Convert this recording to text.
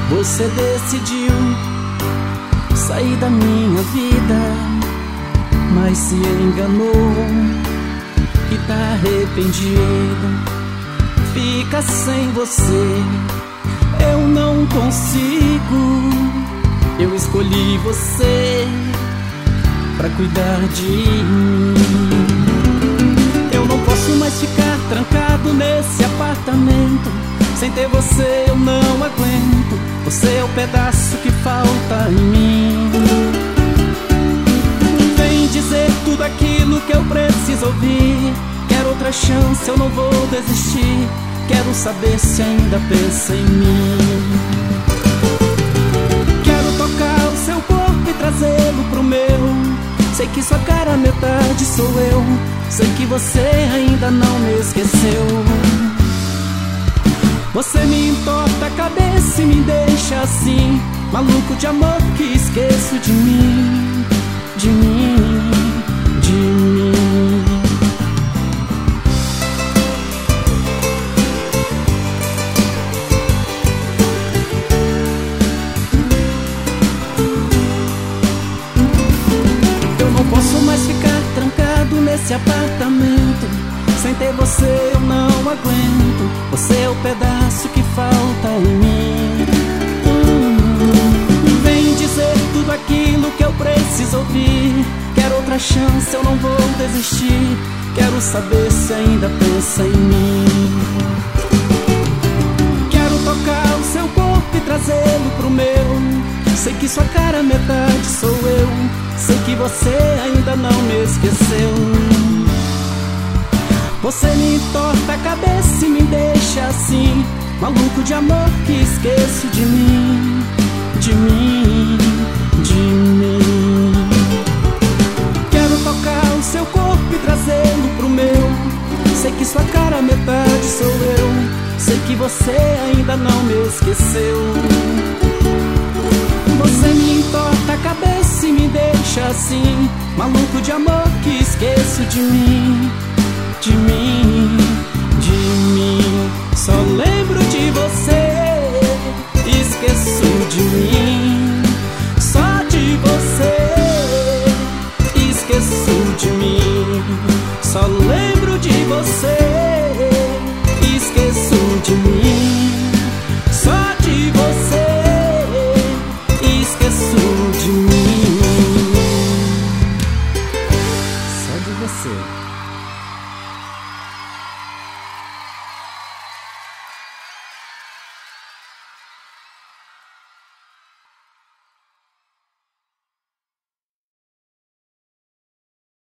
Você decidiu sair da minha vida, mas se enganou e tá arrependido. Fica sem você, eu não consigo. Eu escolhi você pra cuidar de mim. Eu não posso mais ficar trancado nesse apartamento. Sem ter você eu não aguento. Você é o pedaço que falta em mim. Vem dizer tudo aquilo que eu preciso ouvir. Quero outra chance, eu não vou desistir. Quero saber se ainda pensa em mim. Quero tocar o seu corpo e trazê-lo pro meu. Sei que sua cara metade sou eu. Sei que você ainda não me esqueceu. Você me entorta a cabeça e me deixa assim, maluco de amor que esqueço de mim, de mim, de mim. Eu não posso mais ficar trancado nesse apartamento. Sem ter você eu não aguento. Você é o pedaço que falta em mim. Vem dizer tudo aquilo que eu preciso ouvir. Quero outra chance, eu não vou desistir. Quero saber se ainda pensa em mim. Quero tocar o seu corpo e trazê-lo pro meu. Sei que sua cara metade sou eu. Sei que você ainda não me esqueceu. Você me entorta a cabeça e me deixa assim, maluco de amor que esqueço de mim, de mim, de mim. Quero tocar o seu corpo e trazê-lo pro meu. Sei que sua cara metade sou eu. Sei que você ainda não me esqueceu. Você me entorta a cabeça e me deixa assim, maluco de amor que esqueço de mim, de mim, de mim. Só lembro